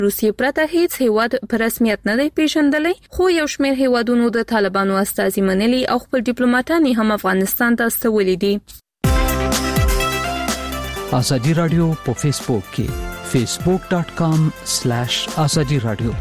روسیې پرته هیڅ هیواد په رسمیت نه دی پیژندلی، خو یو شمېر هیوادونو د طالبانو استازي منلي او خپل ډیپلوماټان هم افغانستان ته استولي دي. ازادي رادیو په فیسبوک کې facebook.com/azadi radio.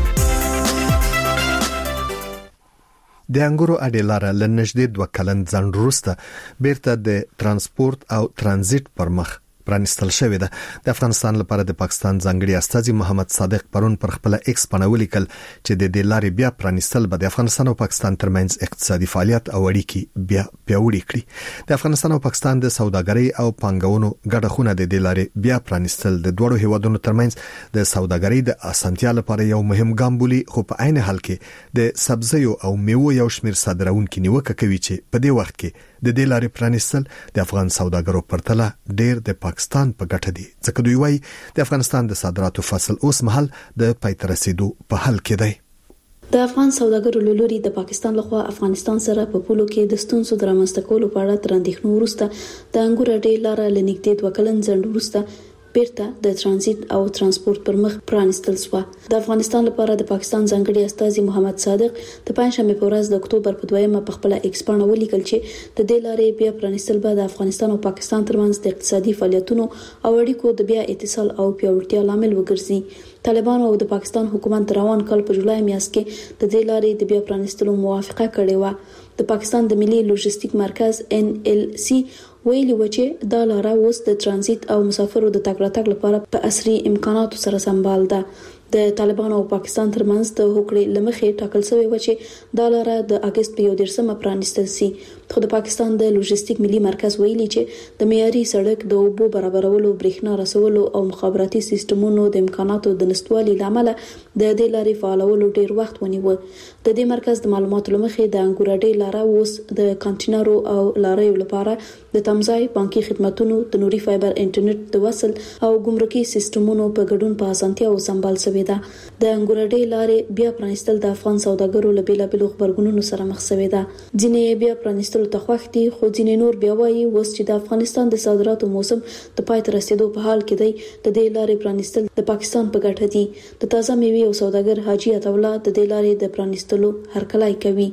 د انګورو اډیلاره لنږدې 2 کلن ځنډ وروسته بیرته د ترانسپورت او ترانزیت پر مخ پرانستل شوې ده. د افغانستان لپاره د پاکستان ځانګړي استاذ محمد صادق پرون پر خپل ایکس باندې ولیکل چې د دې لارې بیا پرانستل به د افغانستان او پاکستان ترمنځ اقتصادي فعالیت او اړیکې بیا پیاوړې کړي. د افغانستان او پاکستان د سوداګرۍ او پانګونو ګډه خونه د دې لارې بیا پرانستل د دوه هیوادونو ترمنځ د سوداګرۍ د اسانتیا لپاره یو مهم ګام بولي، خو په عین حال کې د سبزیو او میوو یو شمېر صادرونکو نیوکه کوي چې په دې وخت کې د دې لارې پرانستل د افغان سوداګرو پرتله ډېر د پاکستان په ګټه دي، ځکه دوی وايي د افغانستان د صادراتو فصل اوس مهال د پای ته رسیدو په حال کې دی. د افغان سوداګرو له لوري د پاکستان لخوا افغانستان سره په پولو کې د ستونزو د رامنځته کولو په اړه تر اندېښنو وروسته د انګور اډې لاره لنیږدې 2 کلن ځنډ وروسته بیرته د ترانزیت او ترانسپورت پر مخ پرانستل شو. د افغانستان لپاره د پاکستان ځانګړي استاذ محمد صادق د پنځشنبه په ورځ د اکتوبر په 2مه په خپل ایکس باندې ولیکل چې د دې لارې بیا پرانستل به د افغانستان او پاکستان ترمنځ د اقتصادي فعالیتونو او اړیکو د بیا اتصال او پیاوړتیا لامل وګرځي. طالبان او د پاکستان حکومت روان کال په جولای میاشت کې د دې لارې د بیا پرانستلو موافقه کړې و. د پاکستان د ملي لوجستیک مرکز NLC ویلي و چې دا لاره اوس د ترانزیت او مسافرو د تګ راتګ لپاره په عصري امکاناتو سره سمبال ده. د طالبان او پاکستان ترمنځ د هوکړې لمخې ټاکل شوی و چې دا لاره د اگست په 11مه پرانستل شي، خو د پاکستان د لوجستیک ملي مرکز ویلي چې د معیاري سړک د اوبو برابرولو، برېښنا رسولو او مخابراتي سیستمونو د امکاناتو د نشټوالي لامل د دې لارې فعالولو ډیر وخت ونیو. د دې مرکز د معلوماتو لمخې د انګور اډې لاره اوس د کانټینرو او لاریو لپاره د تمځای بانکي خدماتونو، د نوري فایبر انټرنیټ د وصل او ګمرکي سیستمونو په ګډون په اسانتیا او سمبال شوی ده. د انګور اډې لارې بیا پرانستل د افغان سوداګرو له بیلابیلو خبرګونونو سره مخ شوی ده. ځینې بیا پرانستلو ته خوښ دي، خو ځینې نور بیا وایي اوس چې د افغانستان د صادراتو موسم د پای ته رسیدو په حال کې دی، د دې لارې پرانستل د پاکستان په ګټه دي. د تازه میوې او سوداګر حاجی عطاوالله د دې لارې د پرانستلو هرکلی کوي.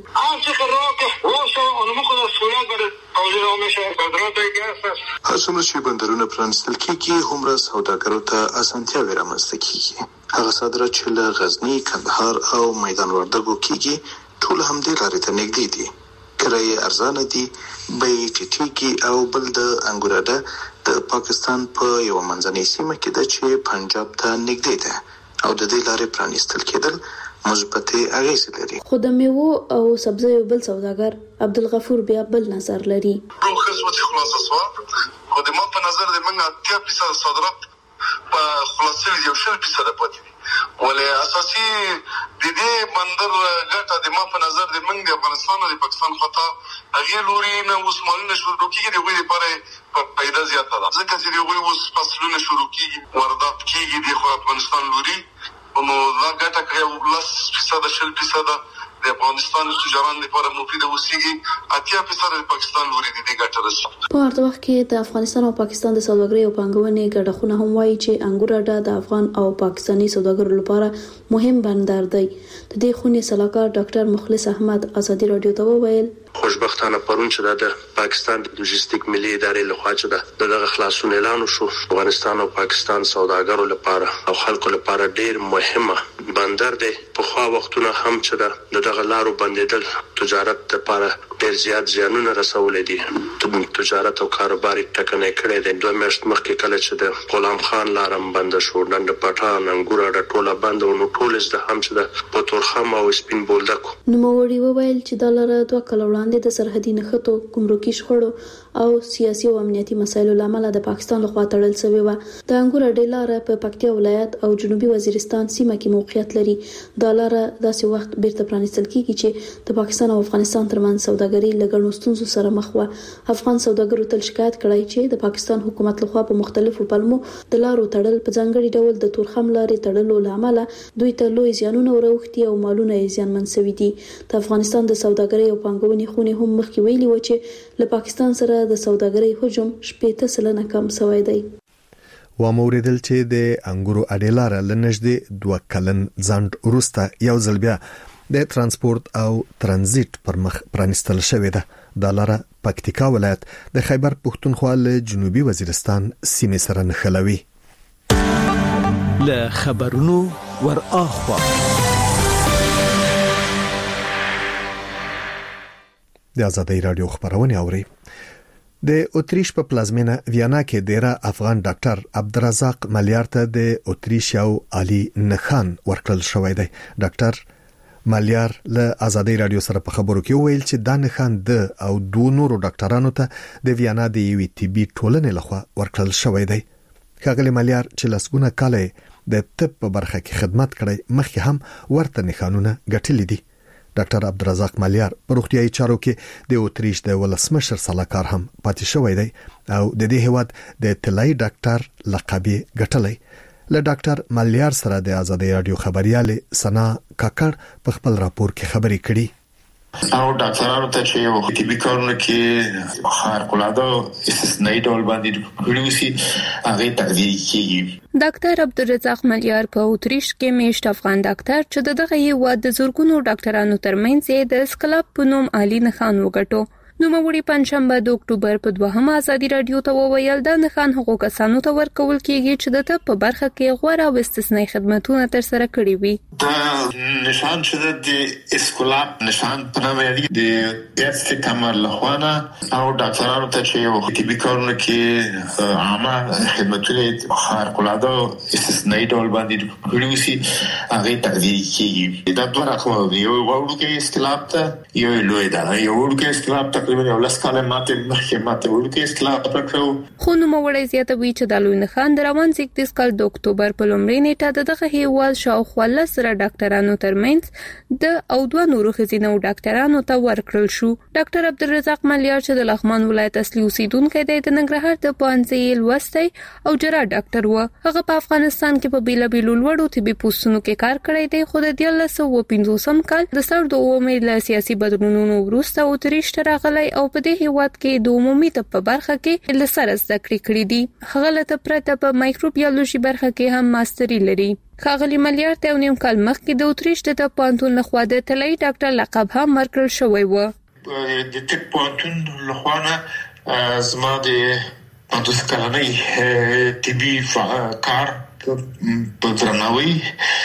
هر څومره چې بندرونه پرانستل کېږي هومره سوداګرو ته اسانتیاوې رامنځته کېږي. هغه صادرات چې له غزني، کندهار او میدان وردګو کېږي ټول همدې لارې ته نږدې دي. کرایې ارزانه دي، بیې ټیټېږي او بل د انګور اډه د پاکستان په یو منځنۍ سیمه کې ده چې پنجاب ته نږدې ده او د دې لارې پرانستل کېدل مثبتې اغېزې لري. خو د میوو او سبزیو بل سوداګر عبدالغفور بیا بل نظر لري. خو د ما په نظر د منګه 80% صادرات په خلاصې یو 100% پاتې دي. ولې اساسي د دې بندر ګټه د ما په نظر د منګ د افغانستان او د پاکستان خطا هغه لوري نه اوس مالونه شروع کیږي د غوړي لپاره پیدا زیاته ده، ځکه چې د غوړي اوس فصلونه شروع کیږي، واردات کیږي د افغانستان لوري، نو دا ګټه کوي 10% 100% د افغانستان تجاران لپاره مفید اوسېږي، 80% د پاکستان لوري د دې ګټه رسي. په ورته وخت کې د افغانستان او پاکستان د سوداګرۍ او پانګونې ګډه خونه هم وایي چې انګور اډه د افغان او پاکستاني سوداګرو لپاره مهم بندر دی. د دې خونې سلاکار ډاکټر مخلص احمد ازادي رادیو ته وویل خوشبختانه پرون چې د پاکستان د لوجستیک ملي ادارې لخوا چې دغه خلاصون اعلان شو، افغانستان او پاکستان سوداګرو لپاره او خلکو لپاره ډیر مهمه بندر دی. په خوا وختونه هم چې دغه لارو بندیدل تجارت لپاره ډیر زیات زیانونه رسولې دي. تجارت او کاروبار ټکنۍ کړي دي. 2 میاشت مخکې کله چې د غلام خان لارم بند شو، ډنډ پټان، انګور اډه ټوله بند او نو ټول د هم چې د پتورخم او سپین بولدک نوموړي وویل چې د لاره 2 کال وړاندې د سرحدي نښتو، ګمرکي شخړو او سیاسي او امنیتي مسایلو لامل د پاکستان لخوا تړل شوی و. د انګور اډې لاره په پکتیا ولایت او جنوبي وزیرستان سیمه کې موقعیت لري. د لاره داسې وخت بیرته پرانستل کیږي چې د پاکستان او افغانستان ترمنځ سوداګري لګړو ستونزو سره مخ و. افغان سوداګرو تل شکایت کړی چې د پاکستان حکومت لخوا په مختلفو پلمو د لارو تړل په ځانګړي ډول د تورخم لارې تړلو لامل دوی ته لوی زیانونه ورغتي او مالونه یې زیانمن شوي دي. د افغانستان د سوداګرۍ او پانګونې خونې هم مخکې ویلي و چې له پاکستان سره د سوداګرۍ حجم 80% کم شوی دی. و موریدل چې د انګورو اډیلاره لنږدې 2 کلن ځند وروسته یو ځل بیا د ترانسپورت او ترانزیت پر مخ پرانستل شوې ده. د لاره پکتیکا ولایت د خیبر پښتونخوا له جنوبي وزیرستان سیمې سره نښلوي. له خبرونو ور اخوا د آزادۍ رادیو خبرونه اوري. د اتریش په پلازمینه ویانا کې ډیره افغان ډاکټر عبدالرزاق ملیار ته د اتریش یو عالی نښان ورکړل شوی دی. ډاکټر ملیار له آزادۍ رادیو سره په خبرو کې ویل چې دا نښان د او 2 نورو ډاکټرانو ته د ویانا د یوې طبي ټولنې لخوا ورکړل شوی دی. ښاغلی ملیار چې لسګونه کاله د طب په برخه کې خدمت کړی مخکې هم ورته نښانونه ګټلي دي. ډاکټر عبدالرزاق ملیار په روغتیايي چارو کې د اتریش د ولسمشر سلاکار هم پاتې شوی دی او د دې هیواد د طلایی ډاکټر لقب ګټلی. له ډاکټر ملیار سره د آزادۍ رادیو خبرياله سنا کاکړ په خپل راپور کې خبرې کړي. او ډاکټرانو ته چې یو طبي کارونه کې خارق العاده استثنایی ډول باندې وړوسی هغه تقدیر کیږي. ډاکټر عبدالرزاق ملیار په اتریش کې میشت افغان ډاکټر چې دغه یو د زورګونو ډاکټرانو ترمنځ د اسکلاب په نوم عالی نښان وګټو. نو موري پنځشنبه د اکتوبر په 2 آزادۍ رادیو ته وویل دا نښان هغو کسانو ته ورکول کیږي چې د طب په برخه کې غوړه او استثنایی خدماتونه تر سره کړی وي. دا نشان چې د اسکلاب نشان په نامه دی د ایست کمر لخوانه او ډاکټرانو ته چې یو طبي کارونه کې عامه خدماتونه خارق العاده استثنایی ډول باندې وړوسی هغه تقدیر کیږي. دا دوه رقم دی، یو وړوکی اسکلاب ته یو لوی دا یو وړوکی اسکلاب تقریبا یو لاس کاله ماته وړوکی اسکلاب پکړو. خو نو موړی زیاتوي چې د لوی نښان د روان 31 کال د اکتوبر په لومړۍ نیټه دغه هیواد شاوخوا 10 ډاکټرانو ترمنځ د او 2 نورو ښځینه ډاکټرانو ته ورکړل شو. ډاکټر عبدالرزاق ملیار چې د لغمان ولایت اصلي اوسیدونکی دی د ننګرهار د پوهنځي لوستی او جراح ډاکټر و. هغه په افغانستان کې په بیلابیلو لوړو طبي پوسټونو کې کار کړی دی، خو د 1950 کال د سر د اومې له سیاسي بدلونونو وروسته اتریش ته راغلی او په دې هیواد کې د عمومي طب په برخه کې لسره زده کړې دي. هغه له پرته په مایکروبیولوژي برخه کې هم ماستری لري. ښاغلی ملیار ته 9 کال مخکې د اتریش د طب پوهنتون لخوا د طلایی ډاکټر لقب هم ورکړل شوی و. د طب پوهنتون لخوا زما د 50 کلنۍ طبي کار په درناوي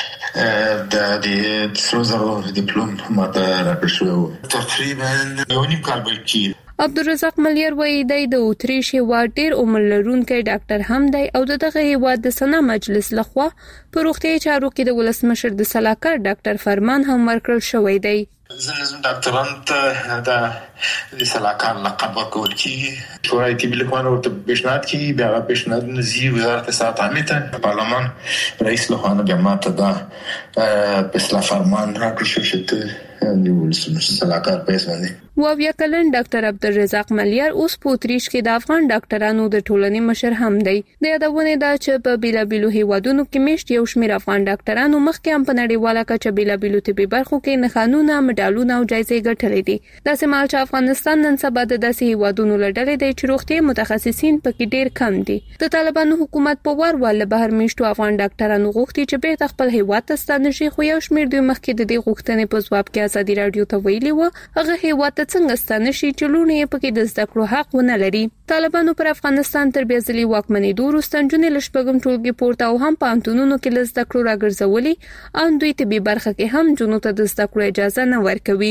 د سروزرو ډیپلوم ماته راکړل شو تقریبا 9 کال بلکی. عبدالرزاق ملیار وایي د اتریش هیواد ډیر عمر لرونکی ډاکټر هم دی او دغه هیواد د سنا مجلس لخوا په روغتیايي چارو کې د ولسمشر د سلاکار ډاکټر فرمان هم ورکړل شوی دی. زنه ډاکټرانو ته د سلاکار لقب ورکول کیږي. شورای طبي لخوا ورته پیشنهاد کیږي، بیا پیشنهاد نزي وزارت صحت عامه ته پارلمان رئیس لخوا بیا ماته دا په اصلاح فرمان راکړل شو چې د ولسمشر سلاکار په اساس وابیا کلن ډاکټر عبدالرزاق ملیار اوس په اتریش کې د افغان ډاکټرانو د ټولنې مشر هم دی. د یادونه ده چې په بیلابیلو هیوادونو کې میشت یو شمېر افغان ډاکټرانو مخکې هم په نړیواله کچه بیلابیلو طبي برخو کې نښانونه، مډالونه او جایزې ګټلې دي. داسې مهال چې افغانستان نن سبا د داسې هیوادونو له ډلې دی چې روغتیايي متخصصین پکې ډیر کم دي. د طالبانو حکومت په وار له بهر میشتو افغان ډاکټرانو غوښتي چې بیرته خپل هیواد ته ستانه شي، خو یو شمېر دوی مخکې د دې غوښتنې په ځواب کې آزادۍ رادیو ته ویلي و هغه هیواد ته څنګه ستانه شي چې لونه یې پکې د زده کړو حق ونه لري. طالبانو پر افغانستان تر بیا ځلې واکمنېدو وروسته نجونې له شپږم ټولګي پورته او هم پوهنتونونو کې له زده کړو راګرځولي او دوی طبي برخه کې هم نجونو ته د زده کړو اجازه نه ورکوي.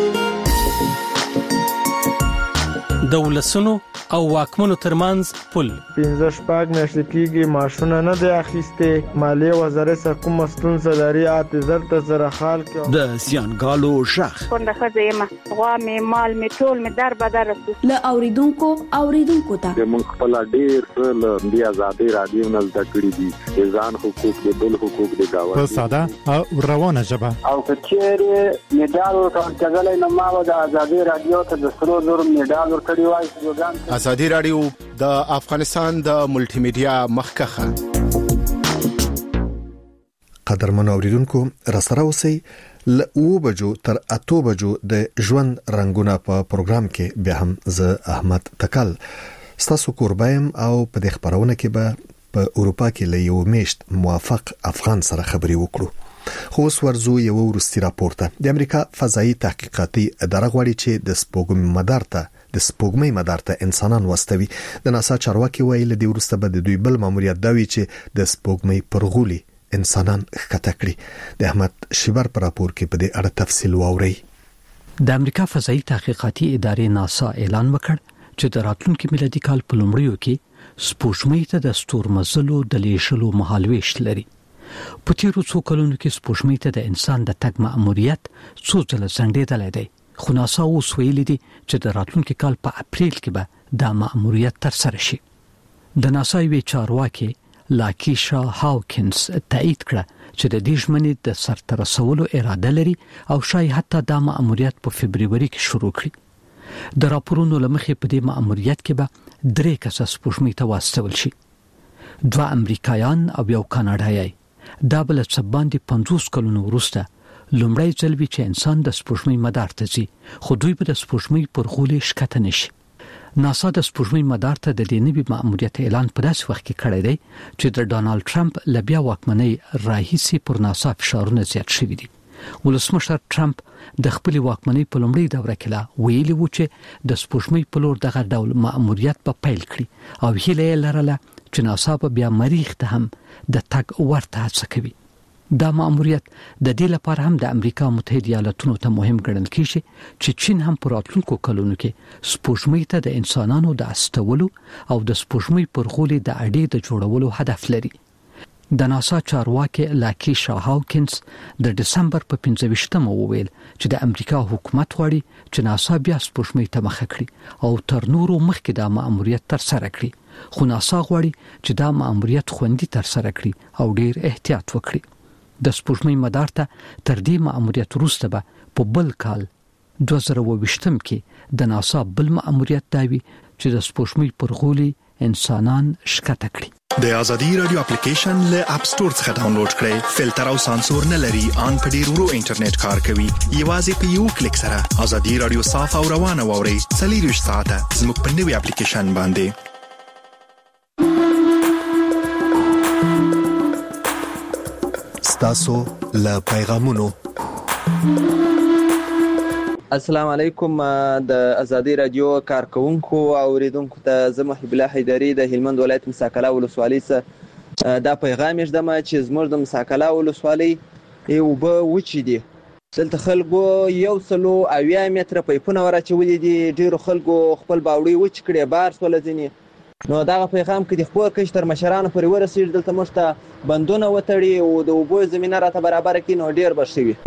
د ولسونو او واکمنو ترمنځ پل 15 میاشتې کېږي معاشونه نه دی اخیسته. مالیه وزارت څخه کوم ستونزه لري اعتذار ته زره خال کې د زیانګالو شخ څنګه خځه غوا می مال می ټول می در بدر له اوریدونکو ته موږ خپل ډیر له دی آزادۍ رادیو نه زده کړی دي ځان حقوق د بل حقوق د گاوه په ساده او روانه ژبه او کچېره میډال ورکړل نه ما د آزادۍ رادیو ته د سرو زر میډال ورکړی وای. آزادۍ رادیو د افغانستان د ملټي میډیا مخکخه. قدرمن اوریدونکو راسره اوسئ. له 9 بجو تر 8 بجو د ژوند رنگونه په پروګرام کې به هم ز احمد تکل ستاسو قربایم او په دې خبرونه کې به په اروپا کې له یو میشت موافق افغان سره خبري وکړو. خو اوس ورزو یو ورستي راپورته د امریکا فضائي تحقیقاتي اداره غواړي چې د سپوږمۍ مدار ته انسانان واستوي. د ناسا چارواکي ویل د ورسته به د دوی بل ماموریت داوي چې د سپوږمۍ پر غولي انسانان ښکته کړي. د احمد شیبر پر راپور کې په دې اړه تفصیل واوري. د امریکا فضائي تحقیقاتي ادارې ناسا اعلان وکړ چې د راتلونکي میلادي کال په لومړیو کې سپوږمۍ ته د ستورمزلو د لیږلو مهالويش لري. په تیرو څو کلونو کې سپوږمۍ ته د انسان د تګ مأموریت څو ځله ځنډېدلی دی، خو ناسا اوس ویلي دي چې د راتلونکي کال په اپریل کې به دا مأموریت ترسره شي. د ناسا یوې چارواکي لاکیشا هاوکینز تایید کړه چې د دې ژمنې د سرته رسولو اراده لري او شاید حتی دا مأموریت په فبرवरी کې شروع کړي. د راپورونو لمخې په دې مأموریت کې به 3 کسه سپوږمۍ ته واستول شي، 2 امریکایان او 1 کاناډایی. دا بل څه باندې 50 کلونو وروسته لومړی ځل وی چې انسان د سپوږمۍ مدار ته ځي، خو دوی به د سپوږمۍ پر غولي ښکته نشي. ناسا د سپوږمۍ مدار ته د دې نوي مأموریت اعلان په داسې وخت کې کړی دی چې د ډونالد ټرمپ لبیا واکمنۍ راهیسي پر ناسا فشارونه زیات شوي دي. ولسمشر ټرمپ د خپل واکمنۍ په لومړۍ دوره کې لا ویلي و چې د سپوږمۍ په لور دغه ډول مأموریت په پیل کړي او هیله لرله چې ناسا په بیا مریخ ته هم د تګ ورته هڅه کوي. دا مأموریت د دې لپاره هم د امریکا متحده ایالاتونو ته مهم ګڼل کیږي چې چین هم په راتلونکو کلونو کې سپوږمۍ ته د انسانانو د استولو او د سپوږمۍ پر غولي د اډې د جوړولو هدف لري. د ناسا چارواکي لاکیشا هاوکینز د دسمبر په 25مه وویل چې د امریکا حکومت غواړي چې ناسا بیا سپوږمۍ ته مخه کړي او تر نورو مخکې دا مأموریت ترسره کړي، خو ناسا غواړي چې دا مأموریت خوندي ترسره کړي او ډیر احتیاط وکړي. د سپوږمۍ مدار ته تر دې مأموریت وروسته به په بل کال 2020 کې د ناسا بل مأموریت داوي چې د سپوږمۍ پر غولي انسانان ښکته کړي. د ازادي رادیو اپلیکیشن له اپ ستور څخه ډاونلوډ کړئ. فلټر او سانسور نه لري، ان په ډیر ورو انټرنیټ کار کوي. یوازې په یو کلیک سره ازادي رادیو صاف او روانه واورئ. 24 ساعته زموږ په نوي اپلیکیشن باندې. ستاسو له پیغامونو. السلام علیکم. د ازادي رادیو کارکونکو او اوریدونکو ته زه محب الله حیدری د هلمند ولایت مساکلا ولسوالۍ څخه دا پیغام ژدم چې زموږ د مساکلا ولسوالۍ یو به وچی دي. دلته خلکو 180 متره پایپونه ورچولې دي. ډیرو خلکو خپل باوړي وچ کړي، بار سول ځنی. نو دا پیغام کې د خپل کشتر مشرانو پورې ورسېږي. دلته موږ ته بندونه وتړي او د اوبو زمينه راته برابر کړي، نو ډیر بشوي.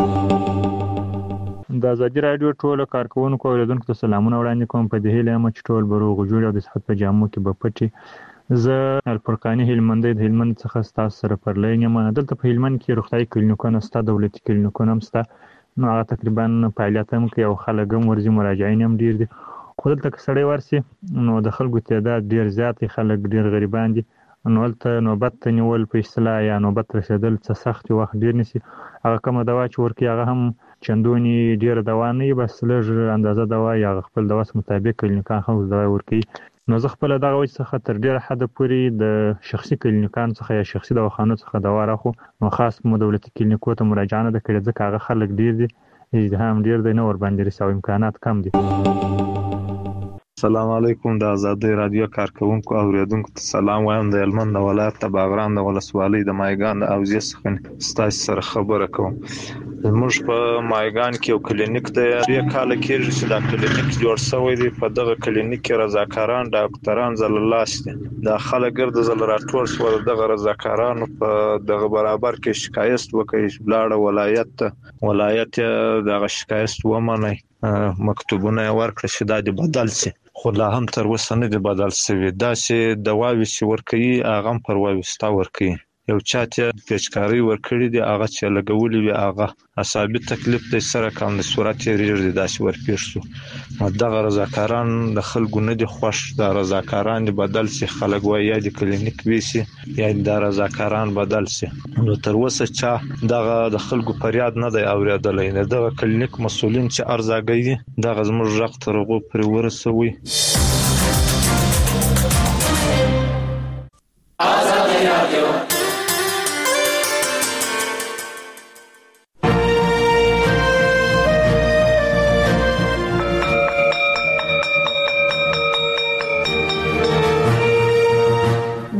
د ازادي رادیو ټول کارکونکو او اوریدونکو ته سلامونه وړاندې کوم. په دې هیله یم چې ټول بروغ جوړ او د صحت په جامو کې به پټي. زه الفرقاني هلمندي د هلمند څخه تاسو سره پرلین یم. دلته په هلمند کې روغتيایي کلینیکونه ستا، دولتي کلینیکونه هم ستا. نو هغه تقریبا فعالیت هم کوي او خلک هم ورځي، مراجعین هم ډیر دي. خو دلته که سړی ورسي نو د خلکو تعداد ډیر زیات دی، خلک ډیر غریبان دي. نو هلته نوبت ته نیول په اصطلاح یا نوبت رسېدل څه سخت وخت ډیر نیسي. هغه کومه دوا چې ورکوي هغه هم چندونی ډیره دوا نه وي، بس لږ اندازه دوا یا خپل دوا مطابق کلینیکان خو دوا ورکوي. نو زه خپل دغه وجه څخه تر ډیره حد پورې د شخصي کلینیکان څخه یا شخصي دواخانو څخه دوا راخو. نو خاص مو دولتي کلینیکو ته مراجعه نه کړې ځکه هغه خلک ډیر دي، ازدحام ډیر دی، نه ور باندې رساو امکانات کم دي. السلام علیکم. د ازادي رادیو کارکونکو او اوریدونکو ته سلام وایم. د هلمند ولایت د باغران د ولسوالۍ د مایګان د اوزې څخه ستاسو سره خبره کوم. موږ په مایګان کې یو کلینیک دی. یو کال کېږي چې دا کلینیک جوړ شوی دی. په دغه کلینیک کې رضاکاران ډاکټران زللاس دي. دا خلک ګرد زل راټول شو. دغه رضاکارانو په دغه برابر کې شکایت وکړي، بلاړه ولایت دغه شکایت ومني، مکتوبونه ورکړي چې دا د بدل شي، خو لا هم تر اوسه نه دی بدل شوی. دا چې دواوی چې ورکوي هغه هم پر وایستا ورکوي. یو چاته پیچکاری ورکړي دی، هغه چې لګولې وي هغه عصبي تکلیف د سره کوم د صورت ریږ دی داسې ورپېښ شو. دغه رضاکاران د خلکو نه دي خوښ. د رضاکاران دی بدل شي، خلک وایي یا د کلینیک ویسي یا د رضاکاران بدل شي. نو تر اوسه چا دغه د خلکو فریاد نه دی اوریدلی. دغه کلینیک مسؤلین چې ارزاګي دغه زموږ رغ ترغو پر ورسوي.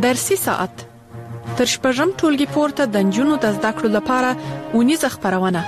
درسي ساعت تر شپږم ټولګي پورته د نجونو د زده کړو لپاره اونیزه خبرونه.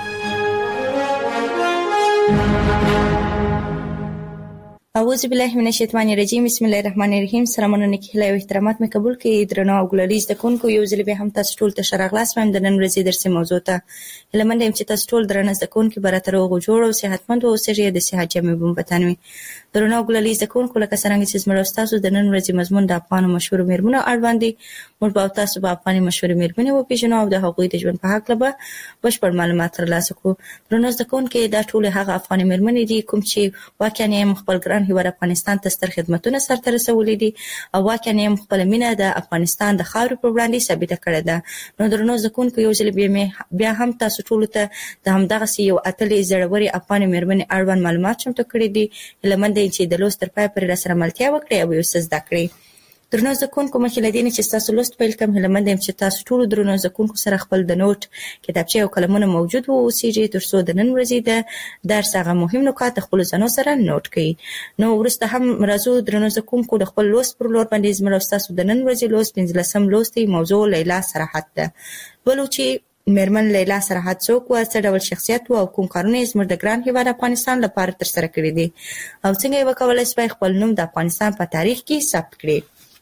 اعوذ بالله من الشیطان الرجیم. بسم الله الرحمن الرحیم. سلامونه نیکه او احترامات مې قبول کړئ. درنو او ګلریز د کونکو یو ځل به هم تاسو ټول ته شرغلاس مې د نن ورځې درسي موضوع ته لمنډه چې تاسو ټول درنه د کونکو براتر او جوړ او صحتمند او سړي د صحت جامې بم بتانوي. درنو او ګلریز د کونکو لکه څنګه چې زموږ تاسو د نن ورځې مضمون د افغان مشهور میرمنو اړوند دي. موږ به تاسو په افغاني مشهور میرمنې او پیژنو او د حقوقي د ژوند په حق لبه بشپړ معلومات ترلاسه کړو. درنو د کونکو دا ټول هغه افغاني میرمنې دي کوم چې واقعا خپل ګران هیواد افغانستان ستر خدمتونه سرته رسولې دي او واقعا خپل مینه د افغانستان د خاورې پر وړاندې ثابته کړې ده. نو درنو ځکونکو یو ځل بیا هم تاسو ټول ته د همدغه یو اتلې زړوري افغاني مېرمنې اړوند معلومات چمتو کړي دي لمنډه چې د لوست تر پای پورې سره ملتیا وکړي او یو څه زده کړي. درنو ځکونکو مخکې لدین چې تاسو لوست پیل کوم لمنډه چې تاسو ټول درنو ځکونکو سره خپل د نوٹ کتابچه او قلمونه موجود وو اوسېږي ترڅو د نن ورځې د درس هغه مهم نکات خپل ځانو سره نوٹ کړئ. نو ورسته هم راځو درنو ځکونکو د خپل لوست پر لور باندې زموږ تاسو د نن ورځې لوست 15 لوستي موضوع لیلا سراحت ده. ولو چې میرمن لیلا سراحت څوک و، څه ډول شخصیت و او کوم کارونه یې زموږ د ګران هیواد افغانستان لپاره ترسره کړي دي او څنګه یې وکولای شي خپل نوم د افغانستان په تاریخ کې ثبت کړي.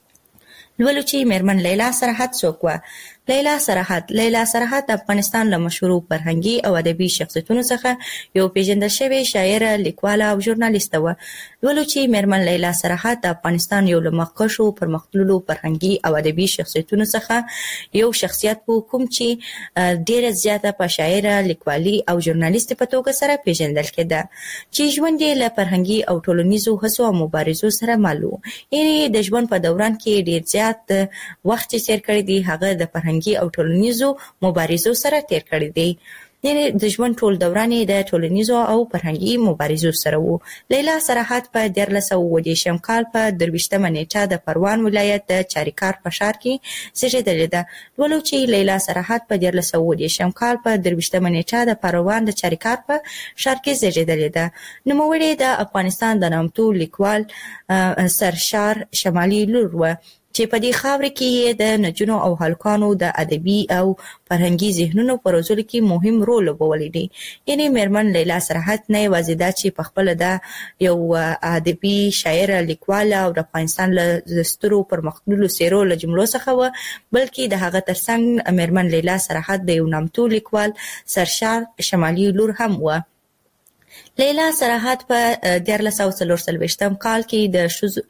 ولو چې میرمن لیلا سراحت څوک و. لیلا سراحت د افغانستان له مشهور فرهنګي او ادبي شخصیتونو څخه یو پیژندل شوی شاعره، لیکواله او ژورنالیسته و. ولو چې میرمن لیلا سراحت د افغانستان یو له مخکښو پرمختللو فرهنګي او ادبي شخصیتونو څخه یو شخصیت و کوم چې ډیره زیاته په شاعره، لیکوالي او ژورنالیست په توګه سره پیژندل کېده چې ژوند یې له فرهنګي او ټولنیزو هڅو او مبارزو سره مل و. یعنې د ژوند په دوران کې ډیر زیات وخت چې تیر کړی دی هغه د فرهنګي او ټولنیزو مبارزو سره تیر کړی دی. یعنې د ژوند ټول دوران د ټولنیزو او فرهنګي مبارزو سره وو. لیلا سراحت په 1920 کال په 23 نیټه د پروان ولایت د چاریکار په ښار کې زیږېدلې ده. ولو چې لیلا سراحت په 1920 کال په 23 نیټه د پروان د چاریکار په ښار کې زیږېدلې ده. نوموړې د افغانستان د نامتو لیکوال سرشار شمالي لور و چې په دې خاورې کې د نجونو او هلکانو د ادبي او فرهنګي ذهنونو په روزلو کې مهم رول لوبولی دی. یعنې میرمن لیلا سراحت نه یوازې دا چې په خپله د یو ادبي شاعره، لیکواله او د افغانستان له سترو پرمختللو څېرو له جملو څخه وه، بلکې د هغه ترڅنګ میرمن لیلا سراحت د یو نامتو لیکوال سرشار شمالي لور هم وه. لیلا سراحت په 1940 کال کې د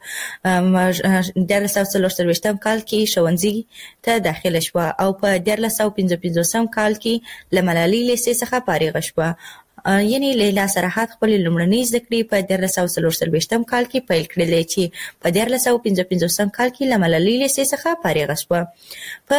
1940 کال کې ښوونځي ته داخله شوه او په 1955 کال کې له ملالۍ لیسې څخه فارغه شوه. یعنی لیلا سراحت خپل لومړنۍ زده کړې په 1940 کال کې پیل کړلې چې په 1955 کال کې له ملالۍ لیسې څخه فارغه شوه. په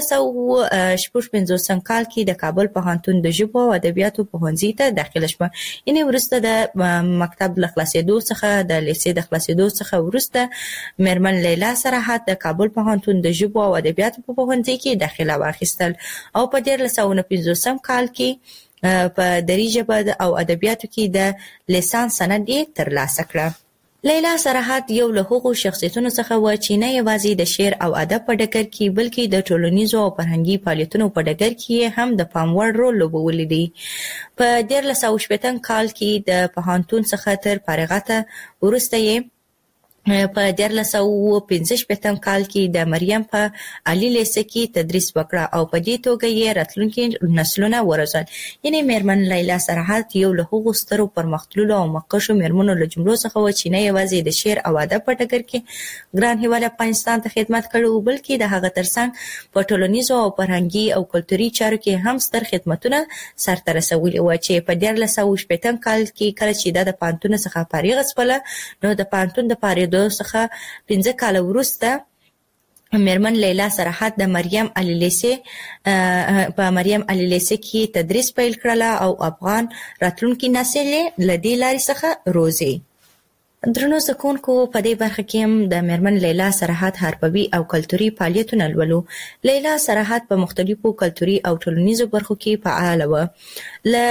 1956 کال کې د کابل پوهنتون د ژبو او ادبیاتو پوهنځي ته داخله شوه. یعنی وروسته د مکتب له خلاصېدو څخه د لیسې د خلاصېدو څخه وروسته میرمن لیلا سراحت د کابل پوهنتون د ژبو او ادبیاتو په پوهنځي کې داخله واخیستل او په 1959 کال کې په دري ژبه او ادبیاتو کې د لیسانس سند یې ترلاسه کړه. لیلا سراحت یو له هغو شخصیتونو څخه و چې نه یوازې د شعر او ادب په ډګر کې بلکې د ټولنیزو او فرهنګي فعالیتونو په ډګر کې هم د پام وړ رول لوبولی دی. په 1960 کال کې د پوهنتون څخه تر فارغته وروسته یې په 1965 کال کې د مریم په علي لیسه کې تدریس وکړه او په دې توګه یې راتلونکي نسلونه وروزل. یعنې میرمن لیلا سراحت یو له هغو سترو پرمختللو او مخکښو میرمنو له جملو څخه و چې نه یوازې د شعر او ادب په ډګر کې ګران هیواد افغانستان ته خدمت کړی و، بلکې د هغه ترڅنګ په ټولنیزو او فرهنګي او کلتوري چارو کې هم ستر خدمتونه سرته رسولي و چې په 1960 کال کې کله چې د پوهنتون څخه فارغه شوله نو د پوهنتون د فارغېدو څخه 15 کال وروسته میرمن لیلا سراحت د مریم علي لیسې کې تدریس پیل کړله او افغان راتلونکي نسل له دې لارې څخه روزي. درنو زکونکو په دې برخه کې هم د میرمن لیلا سرحد حربوي او کلتوري فعالیتونه لولو. لیلا سرحد په مختلفو کلتوري او ټولنیزو برخو کې فعال و. ل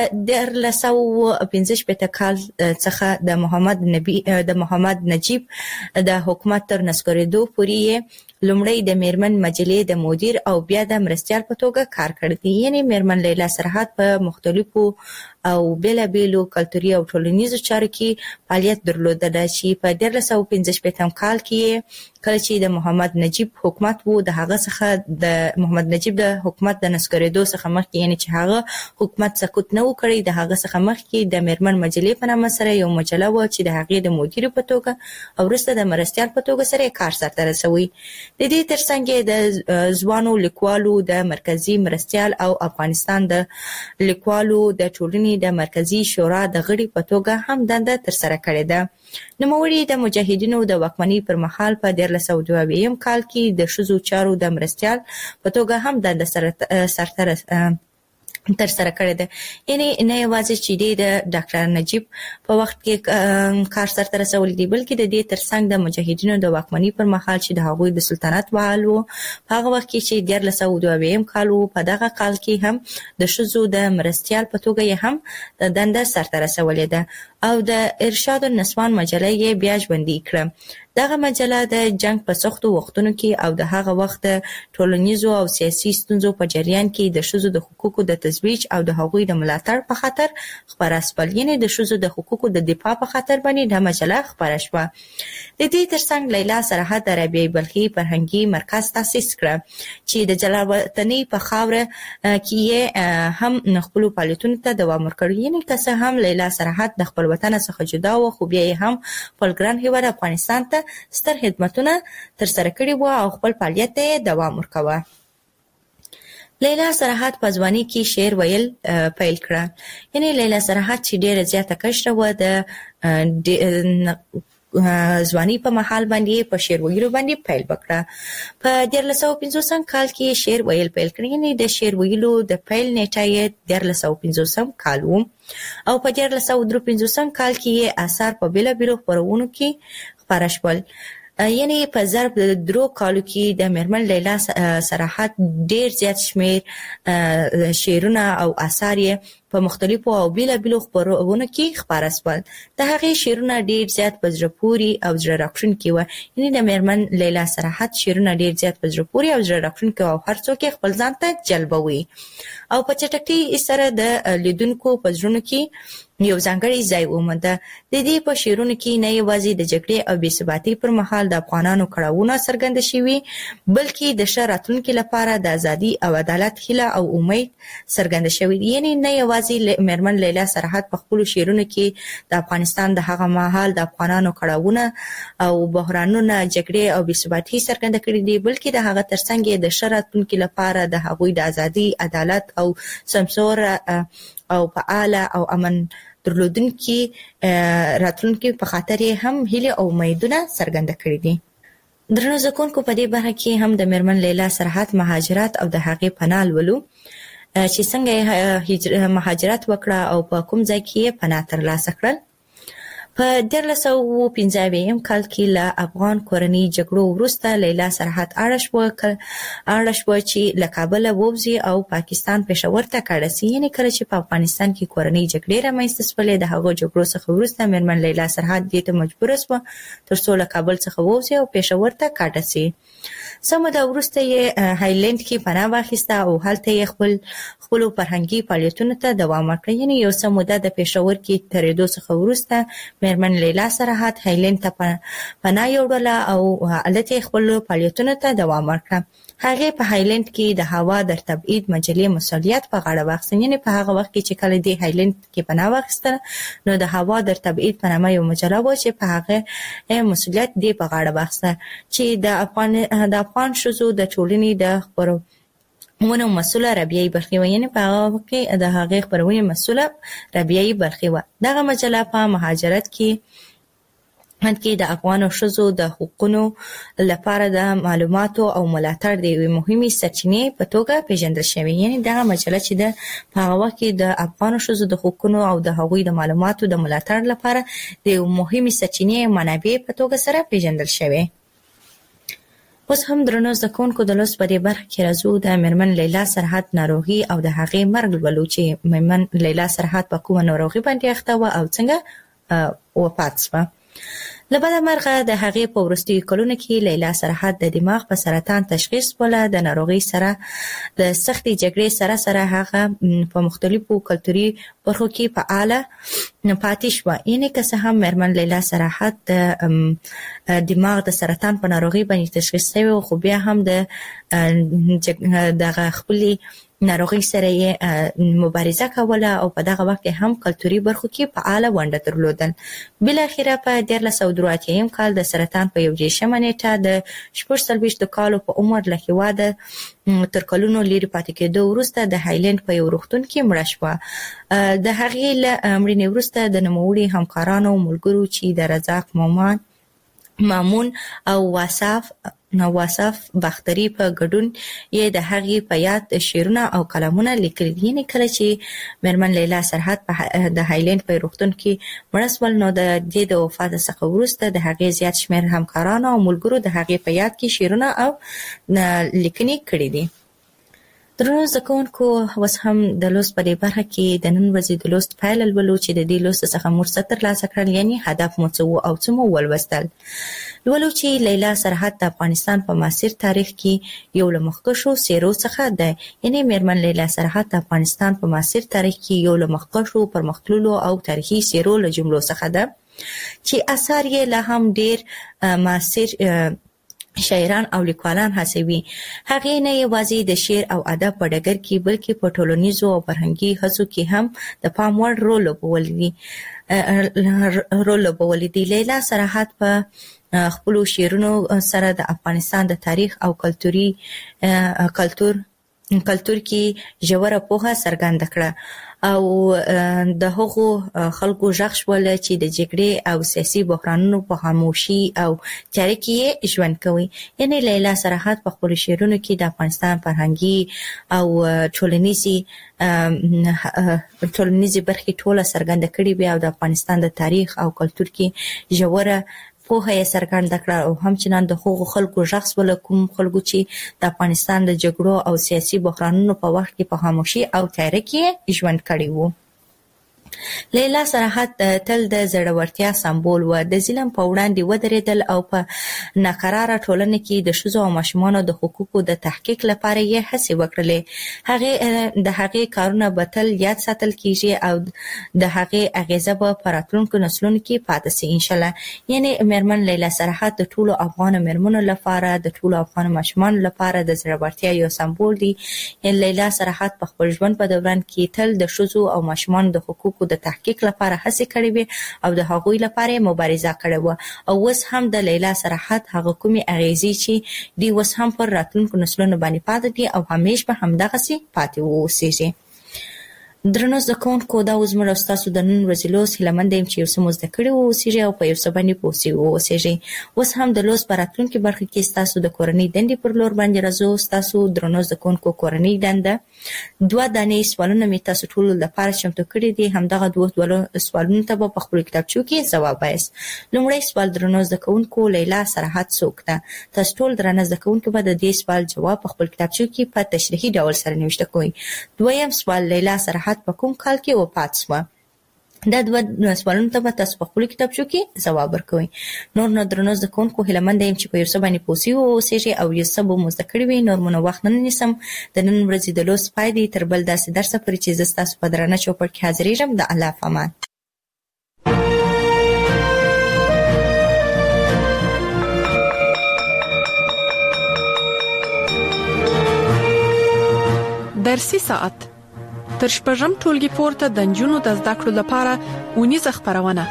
1915 کال څخه د محمد نجیب د حکومت تر نسکورېدو پورې لومړی د میرمن مجلې د مدیر او بیا د مرستیال په توګه کار کړی دی. یعنی میرمن لیلا سرحد په مختلفو او بیلابیلو کلتوري او ټولنیزو چارو کې فعالیت درلوده چې په 1915 کال کې کله چې د محمد نجیب حکومت وو د هغه څخه د محمد نجیب د حکومت د نسکورېدو څخه مخکې یعنی چې هغه حکومت سقوط نه وکړي د هغه څخه مخکې د میرمن مجلې په نامه سره یو مجله و چې د هغې د مدیر په توګه او وروسته د مرستیال په توګه سره کار سرته رسوي. د دې ترڅنګ د ځوانو لیکوالو د مرکزی مرستیال او افغانستان د لیکوالو د ټولنې د مرکزی شورا د غړي په توګه هم دنده ترسره کړې ده. نوموړي د مجاهدینو د واکمنۍ پر مهال په 1922 کال کې د ښځو چارو د مرستیال په توګه هم دنده ترسره کړې ده. یعنی نه یوازې چې د ډاکټر نجیب په وخت کې کار سرته رسولی دی بلکې د دې ترڅنګ د مجاهدینو د واکمنۍ پر مهال چې د هغوی د سلطنت وال وو په هغه وخت کې چې 1922 کال وو په دغه کال کې هم د ښځو د مرستیال په توګه یې هم دنده سرته رسولې ده او د ارشاد النسوان مجله یې بیا ژوندۍ کړه. دغه مجله د جنگ په سختو وختونو کې او د هغه وخت ټولنیزو او سیاسي ستونزو په جریان کې د ښځو د حقوقو د تزویج او د هغوی د ملاتړ په خاطر خپره شول. یعنی د ښځو د حقوقو د دفاع په خاطر باندې د مجله خپره شوه. د دې ترڅنګ لیلا سرحد د رابعه بلخي فرهنګي مرکز تاسیس کړ چې د جلال وطنۍ په خاوره کې هم خپل فعالیتونو ته دوام ورکړ. یعنی که څه هم لیلا سرحد د خپل وطن څخه جدا و خو بیا یې هم خپل ګران هیواد افغانستان ته ستر خدمتونه ترسره کړي وو او خپل فعالیت ته دوام ورکاوه. لیلا سرحد په ځوانۍ کې شعر ویل پیل کړه. یعنی لیلا سرحد چې ډیره زیاته کشره و د ځواني په محل باندې په شعر ویلو باندې پیل وکړه. په 1950 کال کې شعر ویل پیل کړ. یعنی د شعر ویلو د پیل نیټه یې 1950 کال و او په 1953 کال کې اثار په بیلابیلو خپرونو کې خپاره شول. یعنی په ضرب د 3 کالو کې د میرمن لیلا سرحد ډیر زیات شمیر شعرونه او آثار په مختلفو او بیلابیلو خپرونو کې خپاره شول. د هغې شعرونه ډیر زیات په زړه پورې او زړه راښکونکي وو. یعنی د میرمن لیلا سرحد شعرونه ډیر زیات په زړه پورې او زړه راښکونکي او هر څوک یې خپل ځان ته جلبوي او په چټکۍ سره د لیدونکو په زړونو کې یو ځانګړی ځای ومونده. د دې په شعرونو کې نه یوازې د جګړې او بې ثباتۍ پر مهال د افغانانو کړاوونه څرګند شوي بلکې د ښه راتلونکي لپاره د ازادي او عدالت هیله او امید څرګند شوي. یعنی نه یوازې میرمن لیلا سرحد په خپلو شعرونو کې د افغانستان د هغه مهال د افغانانو کړاوونه او بحرانونه جګړې او بې ثباتۍ څرګنده کړي دي بلکې د هغه ترڅنګ یې د ښه راتلونکي لپاره د هغوی د ازادي عدالت او سمسور او فعاله او امن درلودونکي راتلونکي په خاطر یې هم هیله او امیدونه څرګنده کړي دي. درنو زکونکو په دې برخه کې هم د میرمن لیلا سرحد مهاجرت او د هغې پناه لولو چې څنګه مهاجرت وکړه او په کوم ځای کې پناه ترلاسه کړل. په 1915 کال کې له افغان کورنۍ جګړو وروسته لیلا سرحد اړه شوه چې له کابله ووځي او پاکستان پېښور ته کډه سي. یعنې کله چې په افغانستان کې کورنۍ جګړې رامنځته شولې د هغو جګړو څخه وروسته میرمن لیلا سرحد دې ته مجبوره شوه تر څو له کابل څخه ووځي او پېښور ته کډه سي. څه موده وروسته یې هایلند کې پناه واخیسته او هلته یې خپلو فرهنګي فعالیتونو ته دوام ورکړ. یعنې یو څه موده د پېښور کې تېرېدو څخه وروسته میرمن لیلا سرحد هایلند ته پناه یوړله او هلته یې خپلو فعالیتونو ته دوام ورکړه. هغې په هایلند کې د هوا در تبعید مجلې مسؤلیت په غاړه واخیست. یعنې په هغه وخت کې چې کله دې هایلند کې پناه واخیسته نو د هوا در تبعید په نامه یو مجله وه چې په هغه مسؤلیت دې په غاړه واخیسته چې د افغان ښځو د ټولنې د خپرونو مسؤله رابعه بلخي وه. یعنې په هغه وخت کې د هغې خپرونې مسؤله رابعه بلخي وه. دغه مجله په مهاجرت کې کې د افغان ښځو د حقوقو لپاره د معلوماتو او ملاتړ د یوې مهمې سرچینې په توګه پیژندل شوی. یعنی دغه مجله چې د هغه وخت کې د افغان ښځو د حقوقو او د هغوی د معلوماتو د ملاتړ لپاره د یوې مهمې سرچینې منابع په توګه سره پیژندل شوی. اوس هم درنو زده کوونکو د لوست په دې برخه کې راځو د میرمن لیلا سرحد ناروغي او د هغې مرګ لولو چې میرمن لیلا سرحد په کومه ناروغي باندې اخته وه او څنګه وفات شوه. له بده مرغه د هغې په وروستیو کلونو کې لیلا سرحد د دماغ په سرطان تشخیص وله. د ناروغۍ سره د سختې جګړې سره هغه په مختلفو کلتوري برخو کې فعاله پاتې شوه. یعنې که څه هم میرمن لیلا سرحد د دماغ د سرطان په ناروغۍ باندې تشخیص شوی خو بیا هم دغه خپلې ناروغي سره یې مبارزه کوله او په دغه وخت هم کلتوري برخو کې فعاله ونډه درلودل. بل اخیره په 1983 کال د سرطان په 21 نیټه د 46 کالو په عمر له هیواده تر کلونو لري پاتې کېدو وروسته د هایلند په یو روغتون کې مړه شوه. د هغې له مړینې وروسته د نوموړي همکارانو ملګرو چې د رزاق مامون او واصف باختري په ګډون یې د هغې په یاد شعرونه او کلامونه لیکلي دي. یعنې کله چې میرمن لیلا سرحد د هایلند په روغتون کې مړه شول نو د دې د وفات څخه وروسته د هغې زیات شمېر همکارانو او ملګرو د هغې په یاد کې شعرونه او لیکنې کړي دي. درنو زده کوونکو اوس هم د لوست په دې برخه کې د نن ورځې د لوست پایله لولو چې د دې لوست څخه موږ څه ترلاسه کړل، یعنې هدف مو څه و او څه مو ولوستل. لولو چې لیلا سرحد د افغانستان په معاصر تاریخ کې یو له مخکښو څېرو څخه ده. یعنې میرمن لیلا سرحد د افغانستان په معاصر تاریخ کې یو له مخکښو پرمختللو او تاریخي څېرو له جملو څخه ده چې اثار یې لا هم ډېر معاصر شاعران او لیکوالان هڅوي. هغې نه یوازې د شعر او ادب په ډګر کې بلکې په ټولنیزو او فرهنګي هڅو کې هم د پام وړ رول لوبولی دی. لیلا سرحد په خپلو شعرونو سره د افغانستان د تاریخ او کلتور کې ژوره پوهه څرګنده کړه او د هغو خلکو غږ شول چې د جګړې او سیاسي بحرانونو په خاموشي او تیاره کې ژوند کوي. یعنې لیلا سرحد په خپلو شعرونو کې د افغانستان فرهنګي او ټولنیزې برخې ټوله څرګنده کړې وې او د افغانستان د تاریخ او کلتور کې ژوره پوهه یې څرګنده کړه او همچنان د هغو خلکو غږ شول کوم خلکو چې د افغانستان د جګړو او سیاسي بحرانونو په وخت کې په خاموشي او تیاره کې ژوند کړی وو. لیلا سرحد تل د زړورتیا سمبول و. د ظلم په وړاندې ودرېدل او په ناقراره ټولنه کې د ښځو او ماشومانو د حقوقو د تحقیق لپاره یې هڅې وکړلې. د هغې کارونه به تل یاد ساتل کیږي او د هغې اغیزه به په راتلونکو نسلونو کې پاتې سي انشاءالله. یعنې میرمن لیلا سرحد د ټولو افغان میرمنو لپاره د ټولو افغان ماشومانو لپاره د زړورتیا یو سمبول دی. لیلا سرحد په خپل ژوند په دوران کې تل د ښځو او ماشومانو د حقوقو د تحقیق لپاره هڅې کړې وې او د هغوی لپاره مبارزه کړې وه او اوس هم د لیلا سرحد هغه کومې اغیزې چې دی اوس هم پر راتلونکو نسلونو باندې پاتې دي او همیش به همدغسې پاتې واوسیږي. درنو زده کوونکو دا اوس زموږ او ستاسو د نن ورځې لوست هیله یم چې یو څه مو زده کړي واوسیږي او په یو څه باندې پوه سوي واوسیږي. اوس هم د لوست په راتلونکي برخه کې ستاسو د کورنۍ دندې پر لور باندې راځو. ستاسو درنو زده کوونکو کورنۍ دنده 2 دانې سوالونه مې تاسو ټولو لپاره چمتو کړي دي. همدغه 2 سوالونو ته به په خپلو کتابچو کې ځواب وایاست. لومړی سوال درنو زده کوونکو، لیلا سرحد څوک ده؟ تاسو ټول درنه زده کوونکو به د دې سوال جواب په خپل کتابچو کې په تشریحي ډول سره نوشته کوئ. دویم سوال، لیلا سرحد په کوم کال کې وفات شوه؟ دا 2 سوالونو ته به تاسو په خپلو کتابچو کې ځواب ورکوئ. نور نو درنو زده کوونکو هیله یم چې په یو څه باندې پوه سوي واوسیږئ او یو څه به مو زده کړي وي. نور مو نو وخت نه نیسم. د نن ورځې د لوست پای دی. تر بل داسې درسه پورې چې زه ستاسو په درانه چوپړ کې حاضرېږم. د الله په امان. درسي ساعت تر شپږم ټولګي پورته د نجونو د زده کړو لپاره اونیزه خپرونه.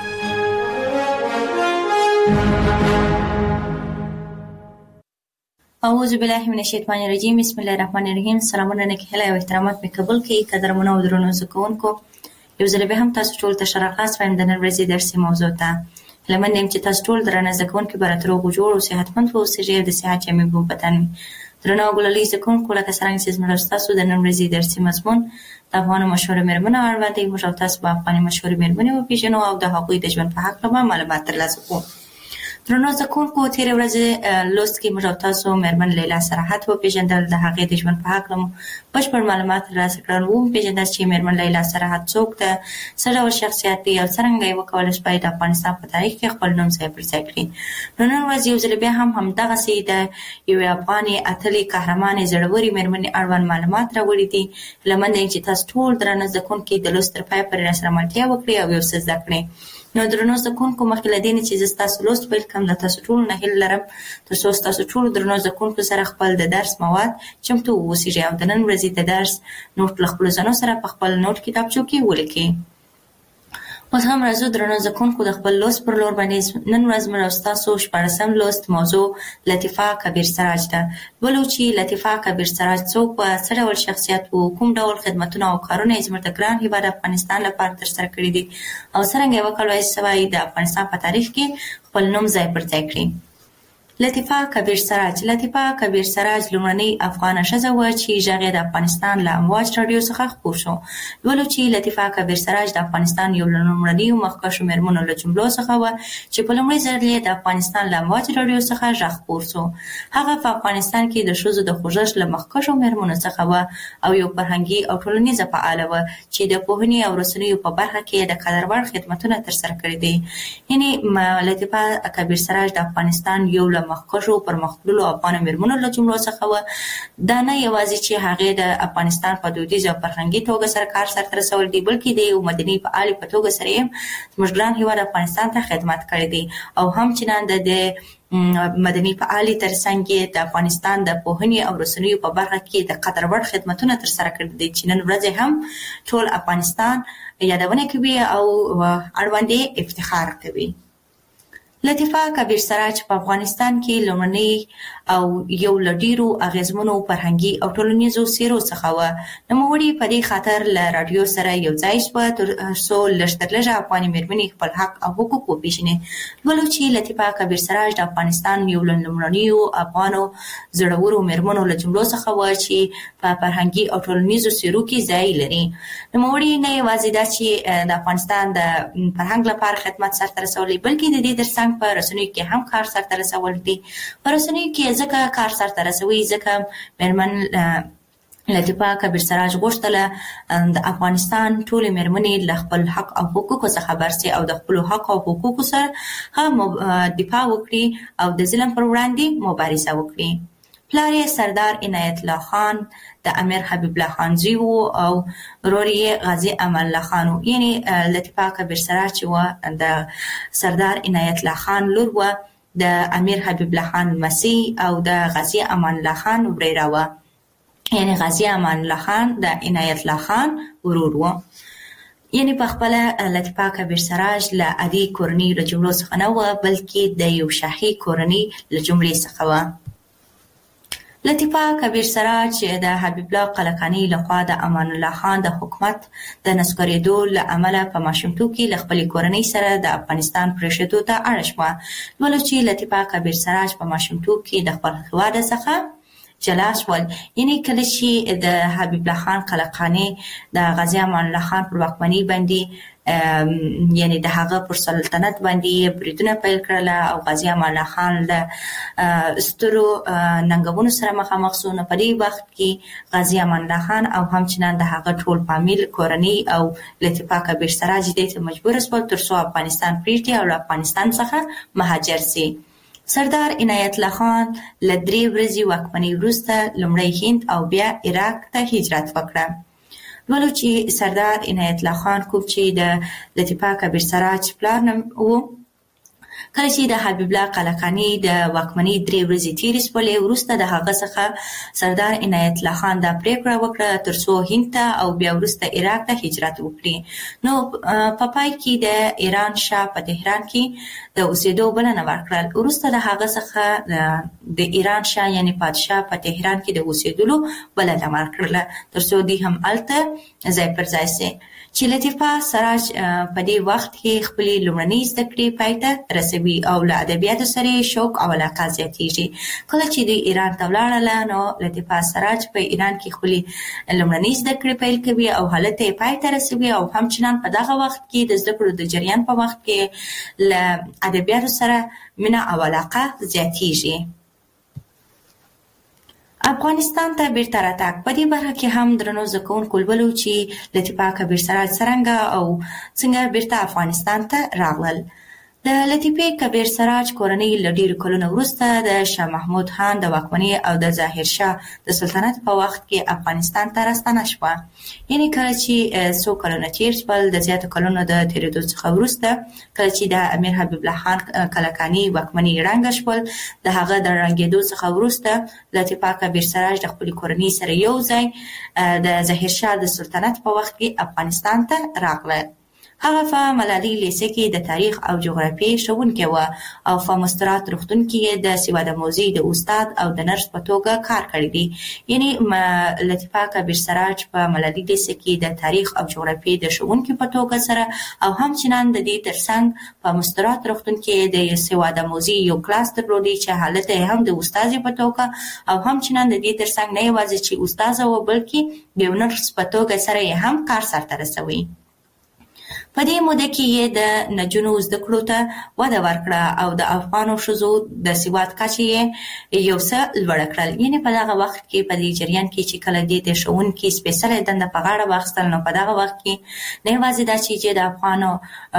اعوذ بالله من الشیطان الرجیم. بسم الله الرحمن الرحیم. سلامونه نکهله او احترامات مې قبول کړئ. قدرمنو او درنو زده کوونکو، یو ځل به هم تاسو ټول ته ښه راغلاست وایم د نن ورځې درسي موضوع ته. لمن نیم چې تاسو ټول درنه ځکهونکو براترو جوړ او صحتمند اوسئ او د صحت جامې په بدن درنه غوړلې ځکهونکو لکه څنګه چې زموږ تاسو د نن ورځې درسي مضمون د افغان مشهور مېرمنو اړوند موږ تاسو په افغاني مشهور مېرمنې او پیژنو او د هغوی د ژوند په حق له معلومات ترلاسه کوو. درنو ځکهونکو تیر ورځ لوست کې موږ تاسو مېرمن لیلا سراحت په پیژندل د هغې د ژوند په حق له بشپړ معلومات ترلاسه کړل وو پیژندل چې مېرمن لیلا سراحت څوک ده څه ډول شخصیت دی او څنګه یې وکولای شي د افغانستان په تاریخ کې خپل نوم ځای پر ځای کړي. نن ورځ یو ځل بیا هم دغسې د یوې افغاني اتلې قهرمانې زړورې مېرمنې اړوند معلومات راوړي دي. هیله مند یم چې تاسو ټول درنه ځکهونکي د لوست تر پایه پورې راسره ملتیا وکړئ او یو څه زده کړئ. نو درنو ځکهونکو مخکې له دې نه چې زه ستاسو لوست پیل کړم د تاسو ټولو نه هیله لرم تر څو ستاسو ټولو درنو ځکهونکو سره خپل د درس مواد چمتو واوسئ او د نن ورځې د درس نوټ له خپلو ځانو سره په خپل نوټ کتابچو کې ولیکئ. اوس هم راځو درنو ځکهونکو د خپل لوست پر لور باندې. نن ورځ موږ ستاسو 14م لوست موضوع لطیفه کبیر سراج ده. ولو چې لطیفه کبیر سراج څوک و، څه ډول شخصیت و، کوم ډول خدمتونه او کارونه یې زموږ د ګران هېواد افغانستان لپاره ترسره کړي دي او څرنګه یې وکولای شوی د افغانستان په تاریخ کې خپل نوم ځای پر ځای کړي. لطیفه کبیر سراج لومړنۍ افغانه ښځه وه چې غږ یې د افغانستان له امواج راډیو څخه خپور شو. ولو چې لطیفه کبیر سراج د افغانستان یو له لومړنیو مخکښو مېرمنو له جملو څخه وه چې په لومړي ځل یې د افغانستان له امواج راډیو څخه غږ خپور شو. هغه په افغانستان کې د ښځو د خوځښت له مخکښو مېرمنو څخه وه او یو فرهنګي او ټولنیزه فعاله وه چې د پوهنې او رسنیو په برخه کې د قدر وړ خدمتونه ترسره کړي دي. یعنې لطیفه کبیر سراج د افغانستان یو له مخکښو پرمختللو افغانو مېرمنو له جملو څخه وه. دا نه یوازې چې هغې د افغانستان په دودیزه او فرهنګي توګه سره کار سرته رسولی دی بلکې د یو مدني فعالې په توګه سره یې زموږ ګران هېواد افغانستان ته خدمت کړی دی او همچنان د مدني فعالې ترڅنګ یې د افغانستان د پوهنې او رسنیو په برخه کې د قدر وړ خدمتونه ترسره کړي دي چې نن ورځ هم ټول افغانستان یادونه کوي او اړوند یې افتخار کوي. لطیفه کبیر سراج په افغانستان کې لومړنۍ او یو له ډېرو اغېزمنو فرهنګي او ټولنیزو څېرو څخه وه. نوموړې په دې خاطر له راډیو سره یو ځای شوه تر څو لږ تر لږه افغاني مېرمنې خپل حق او حقوق وپېژني. ولو چې لطیفه کبیر سراج د افغانستان یو له لومړنیو افغانو زړورو مېرمنو له جملو څخه وه چې په فرهنګي او ټولنیزو څېرو کې ځای لري. نوموړې نه یوازې دا چې د افغانستان د فرهنګ لپاره خدمت سرته رسولی بلکې د دې ترڅنګ په رسنیو کې هم کار سرته رسول دي. په رسنیو کې ځکه کار سرته رسوي ځکه مېرمن لطیفه کبیر سراج غوښتله د افغانستان ټولې مېرمنې له خپل حق او حقوقو څخه خبر سي او د خپلو حق او حقوقو سره هم دفاع وکړي او د ظلم پر وړاندې مبارزه وکړي. پلار یې سردار عنایت الله خان د امیر حبیب الله خان زوی و او ورور یې غازي امان الله خان و. یعنې لطیفه کبیر سراج چې وه د سردار عنایت الله خان لور وه، د امیر حبیب الله خان لمسۍ او د غازي امان الله خان وريره وه. یعنې غازي امان الله خان د عنایت الله خان ورور و. یعنې په خپله لطیفه کبیر سراج له عادي کورنۍ له جملو څخه نه وه بلکې د یو شاهي کورنۍ له جملې څخه وه. لطیفه کبیر سراج د حبیب الله قلقاني لخوا د امان الله خان د حکومت د نسکورېدو له امله په ماشومتوب کې له خپلې کورنۍ سره د افغانستان پرېښودو ته اړ شوه. ولو چې لطیفه کبیر سراج په ماشومتوب کې د خپل هېواد څخه جلا شول. یعنې کله چې د حبیب الله خان قلقاني د غازي امان الله خان پر واکمنۍ باندې یعنی د هغه پر سلطنت باندې بریدونه پیل کړل او غازي امان الله خان له سترو ننګونو سره مخامخ شو. نو په دې وخت کې غازي امان الله خان او همچنان د هغه ټول فامیل کورنۍ او لطیفه کبیر سراج دې ته مجبور شول تر څو افغانستان پریږدي او له افغانستان څخه مهاجر شي. سردار عنایت الله خان له 3 ورځې واکمنۍ وروسته لومړی هند او بیا عراق ته هجرت وکړه. ولو چې سردار عنایت الله خان کوم چې د لطیفه کبیر سراج پلار و کله چې د حبیب الله قلقانی د واکمنۍ 3 ورځې تیرې شولې وروسته د هغه څخه سردار عنایت الله خان دا پریکړه وکړه ترڅو هند ته او بیا وروسته عراق ته هجرت وکړي. نو په پای کې د ایران شاه په تهران کې د اوسېدو بلنه ورکړل. وروسته د هغه څخه د ایران شاه یعنی پادشاه په تهران کې د اوسېدلو بلنه ورکړل ترڅو دی هم الته ځای پر ځای سي. چې لطیفه سراج په دې وخت کې خپل لومړنۍ زده کړې پای ته رسوي او له ادبیاتو سره شوق او علاقه زیاتېږي. کله چې د ایران ته ولاړله نو لطیفه سراج په ایران کې خپل لومړنۍ زده کړې پیل کوي او حالت یې پای ته رسوي او همچنان په دغه وخت کې د زده کړو د جریان په وخت کې له ادبیاتو سره مینه او علاقه زیاتېږي. افغانستان ته بیرته راتګ په دې برخه کې هم درنو زده کوونکو ولولو چې لطیفه کبیر سراج څرنګه او څنګه بیرته افغانستان ته راغلل. د لطیفه کبیر سراج کورنۍ له ډیرو کلونو وروسته د شاه محمود خان د واکمنۍ او د ظاهر شاه د سلطنت په وخت کې افغانستان ته راستنه شوه. یعنی کله چې څو کلونه تیر شول د زیاتو کلونو د تیریدو څخه وروسته کله چې د امیر حبیب الله خان کلکاني واکمنۍ ړنګه شول د هغه د ړنګېدو څخه وروسته لطیفه کبیر سراج د خپل کورنۍ سره یو ځای د ظاهر شاه د سلطنت په وخت کې افغانستان ته راغله. هغه په ملالۍ لیسه کې د تاریخ او جغرافیې ښوونکې وه او په مسترات روغتون کې د سواد آموزي د استاد او د نرس په توګه کار کړی دی. یعنی لطیفه کبیر سراج په ملالۍ لیسه کې د تاریخ او جغرافیې د ښوونکې په توګه سره او همچنان د دې ترڅنګ په مسترات روغتون کې د سواد آموزي یو کلاس درلودی چې حالت یې هم د استاد په توګه او همچنان د دې ترڅنګ نه یوازې چې استاد و بلکې د نرس په توګه سره یې هم کار سرته رسوي. په دې موده کې یې د نجونو زده کړو ته وده ورکړه او د افغانو ښځو د سواد کچه یې یو څه لوړه کړل. یعنې په دغه وخت کې په دې جریان کې چې کله دې د ښوونکي سپېڅلې دنده په غاړه واخیستل نو په دغه وخت کې نه یوازې دا چې د افغانو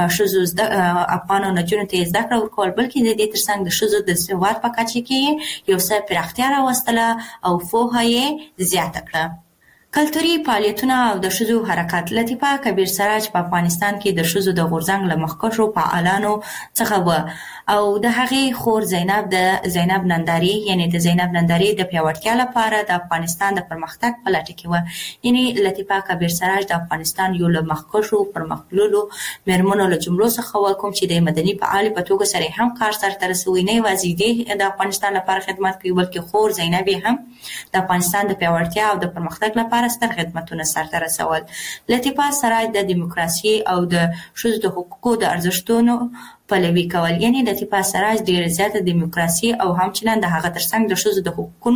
ښځو افغانو نجونو ته یې زده کړه ورکول بلکې د دې ترڅنګ د ښځو د سواد په کچه کې یو څه پراختیا راوستله او پوهه یې زیاته کړه. کلتوري فعالیتونه او د ښځو حرکت لطیفه کبیر سراج په افغانستان کې د ښځو د غورځنګ له مخکښو فعالانو څخه و او د هغې خور زینب ننداري یعنی د زینب ننداري د پیاوړتیا لپاره د افغانستان د پرمختګ په لټه کې و. یعنی لطیفه کبیر سراج د افغانستان یو له مخکښو پرمختللو میرمنو له جملو څخه و کوم چې د مدني فعالې په توګه سره هم کار سرته رسوي. نه یوازې د افغانستان لپاره خدمت کوي بلکې خور زینب هم د افغانستان د پیاوړتیا او د پرمختګ لپاره ستر خدمتونه سرته رسول. لطیفه سراج د دیموکراسي او د ښځو د حقوقو د ارزښتونو پلوي کول. یعنی لطیفه سراج ډېر زیاته دیموکراسي او همچنان د هغه ترڅنګ د ښځو د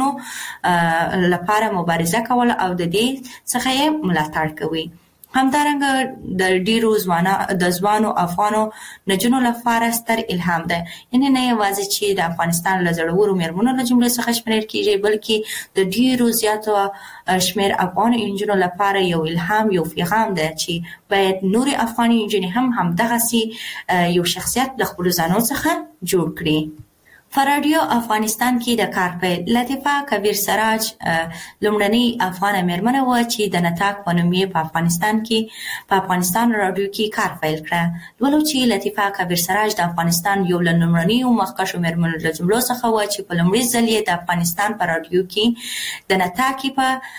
حقوقونو لپاره مبارزه کول او د دې څخه یې ملاتړ کوي. همدارنګه د ډیرو ځوانو افغانو نجونو لپاره ستر الهام ده. یعنی نه یوازې چې د افغانستان له زړورو میرمنو له جملې څخه شمیرل کیږي بلکې د ډیرو زیاتو شمیر افغان انجونو لپاره یو الهام یو پیغام ده چې باید نور افغاني انجونې هم همدغسي یو شخصیت د خپل ځانو څخه جوړ کړي. په رادیو افغانستان کې د کار پیل لطیفه کبیر سراج لومړنۍ افغانه میرمنه وه چې د نطاق په نوم یې په افغانستان رادیو کې کار پیل کړه. ولو چې لطیفه کبیر سراج د افغانستان یو له لومړنیو مخکښو میرمنو له جملو څخه وه چې په لومړي ځل یې د افغانستان په رادیو کې د نطاقي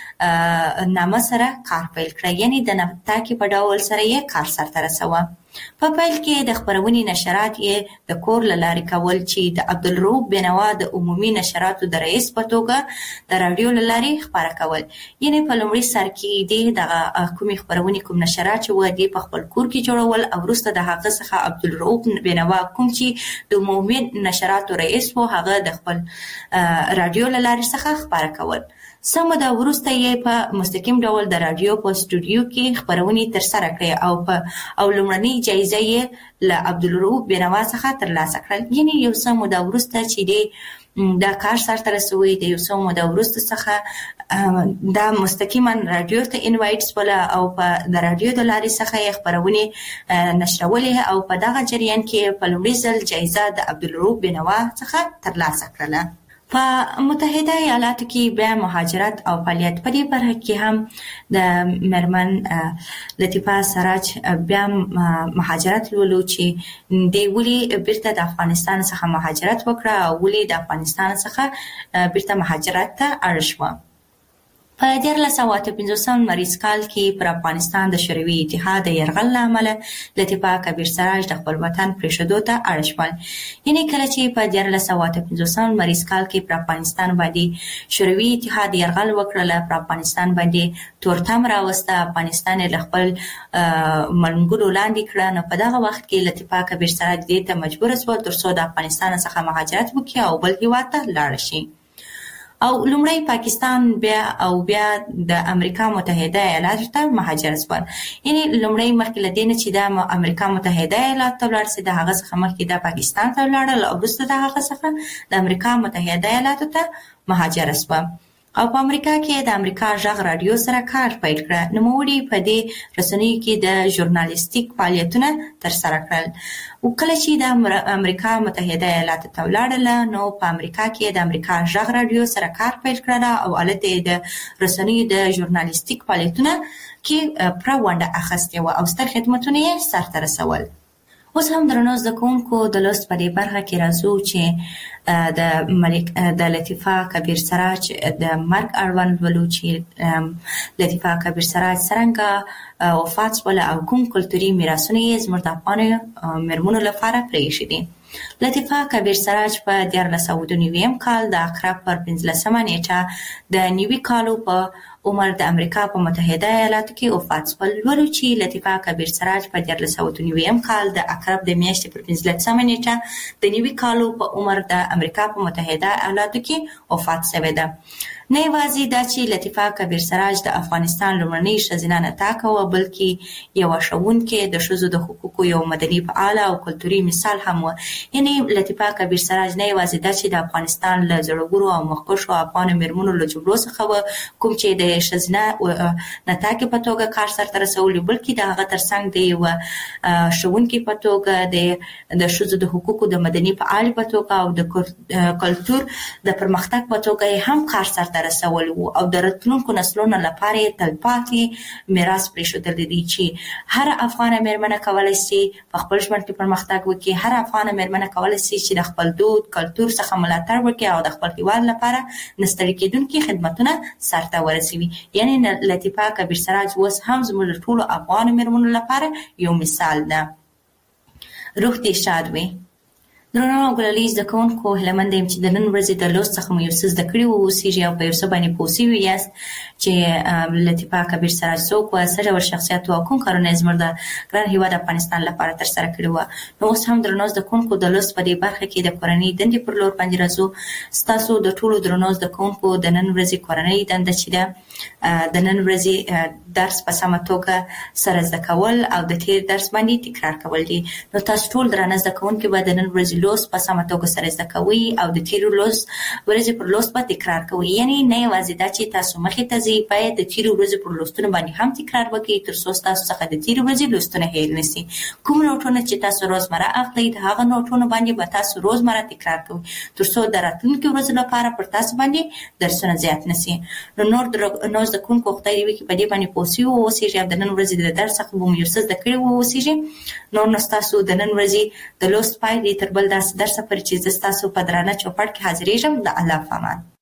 په نامه سره کار پیل کړه. یعنی د نطاقي په ډول سره یې کار سرته رسوه. په پیل کې د خپرونې نشرات یې د کور له لارې کول چې د عبدالرؤف بینوا د عمومي نشراتو د رئیس په توګه د راډیو له لارې خپاره کول. یعنی په لومړي سر کې د دغه کومې خپرونې کوم نشرات چې و دې په خپل کور کې جوړول او وروسته د هغه څخه عبدالرؤف بینوا کوم چې د عمومي نشراتو رئیس و هغه د خپل راډیو له لارې څخه خپاره کول. سمه دا وروسته یې په مستقیم ډول د راډیو په سټوډیو کې خپرونې ترسره کړې او لومړنۍ جایزه یې له عبدالرؤف بینوا څخه ترلاسه کړل. یعنی یو څه موده وروسته چې دا کار سرته رسوي د یو څه موده وروسته څخه دا مستقیما راډیو ته انوایټ شوله او په د راډیو د لارې څخه یې خپرونې نشرولې او په دغه جریان کې په لومړي ځل جایزه د عبدالرؤف بینوا څخه ترلاسه کړله. په متحده ایالاتو کې بیا مهاجرت او فعالیت په دې برخه کې هم د مرمن لطیفه سراج بیا مهاجرت ولولو چې د ولي بیرته د افغانستان څخه مهاجرت وکړه او ولي د افغانستان څخه بیرته مهاجرت ته اړ شوه. په 1958 مریض کال کې پر افغانستان د شوروي اتحاد د یرغل له امله لطیفه کبیر سراج د خپل وطن پرېښودو ته اړ شول. یعنې کله چې په 1958 مریض کال کې پر افغانستان باندې شوروي اتحاد یرغل وکړل، پر افغانستان باندې تورتم راوسته، افغانستان له خپل منګولو لاندې کړه، نو په دغه وخت کې لطیفه کبیر سراج دې ته مجبور شو ترڅو د افغانستان څخه مهاجرت وکړي او بل هېواد ته لاړ شي. او لومړی پاکستان بیا د امریکا متحده ایالاتو ته مهاجر شول. یعنی لومړی مخکې له دې نه چې د امریکا متحده ایالاتو ته ولاړ سي، د هغه څخه مخکې د پاکستان ته ولاړل او وروسته د هغه څخه د امریکا متحده ایالاتو ته مهاجر شول. او په امریکا کې د امریکا غږ رادیو سره کار پیل کړ. نوموړي په دې رسنیو کې د ژورنالیستیک فعالیتونه ترسره کړل. او کله چې د امریکا متحده ایالاتو ته ولاړل، نو په امریکا کې د امریکا غږ رادیو سره کار پیل کړل او هلته د رسنیو د ژورنالیستیک فعالیتونه کې پوره ونډه اخیستې وه او ستر خدمتونه یې سرته رسول. اوس هم درنو زده کوونکو د لوست په دې برخه کې راځو چې د لطیفه کبیر سراج د مرګ اړوند ولولو چې لطیفه کبیر سراج څرنګه وفات شوله او کوم کلتوري میراثونه یې زموږ د افغانو میرمنو لپاره پرېښي دي. لطیفه کبیر سراج په 1992 کال د اکراب پر 15 نیټه د نیوي کالو په عمر د امریکا په متحده ایالاتو کې وفات شول. ولولو چې لطیفه کبیر سراج په 1992 کال د اکراب د میاشتې پر 15 نیټه د نیوي کالو په عمر د امریکا په متحده ایالاتو کې وفات شوی ده. نه یوازې دا چې لطیفه کبیر سراج د افغانستان لومړنۍ ښځینه نطاقه وه، بلکې یوه ښوونکې، د ښځو د حقوقو یو مدني فعاله او کلتوري مثال هم وه. یعنې لطیفه کبیر سراج نه یوازې دا چې د افغانستان له زړورو او مخکښو افغانو میرمنو له جملو څخه وه، کوم چې د ښځینه نطاقې په توګه کار سرته رسولی، بلکې د هغه ترڅنګ د یوه ښوونکې په توګه، د ښځو د حقوقو د مدني فعالې په توګه او د کلتور د پرمختګ په توګه یې هم کار سرته رسول وو او د راتلونکو نسلونو لپاره یې تلپاتې میراث پرېښودلی دی چې هر افغانه میرمنه کولی شي په خپل ژوند کې پرمختګ وکړي، هر افغانه میرمنه کولی شي چې د خپل دود کلتور څخه ملاتړ وکړي او د خپل هېواد لپاره نه ستړي کېدونکي خدمتونه سرته ورسوي. یعنې لطیفه کبیر سراج اوس هم زموږ د ټولو افغانو میرمنو لپاره یو مثال ده. روح دې شاد وي. درنو او ګلالي زده کوونکو، هیله مند یم چې د نن ورځې د لوست څخه مو یو څه زده کړي واوسیږي او په یو څه باندې پوه شوي یاست چې لطیفه کبیر سراج څوک وه، څه ډول شخصیت وه او کوم کارونه یې زموږ د ګران هېواد افغانستان لپاره ترسره کړي وه. نو اوس هم درنو زده کوونکو د لوست په دې برخه کې د کورنۍ دندې پر لور باندې راځو. ستاسو د ټولو درنو زده کوونکو د نن ورځې کورنۍ دنده چې ده د نن ورځې درس په سمه توګه سره زده کول او د تیر درس باندې تکرار کول دي. نو تاسو ټول درنه زده کوونکي به د نن ورځې لوست په سمه توګه سره زده کوئ او د تیرو ورځې پر لوست به تکرار کوئ. یعنې نه یوازې دا چې تاسو مخې ته ځئ، باید د تیرو ورځې پر لوستونو باندې هم تکرار وکړئ ترڅو ستاسو څخه د تیرو ورځې لوستونه هیر نه سي. کوم نوټونه چې تاسو روزمره اخلئ، د هغه نوټونو باندې به تاسو روزمره تکرار کوئ ترڅو د راتلونکي ورځو لپاره پر تاسو باندې درسونه زیات نه سي. نو نور زده کوونکو خدای دې وکړي په دې باندې پوه سوي واوسېږي او د نن ورځې د درس څخه به مو یو څه زده کړي واوسېږي. نور نو ستاسو د نن ورځې د لوست پای دی تر بل داسې درسه پورې چې زه ستاسو په درانه چوپړ کې حاضرېږم. د الله په امان.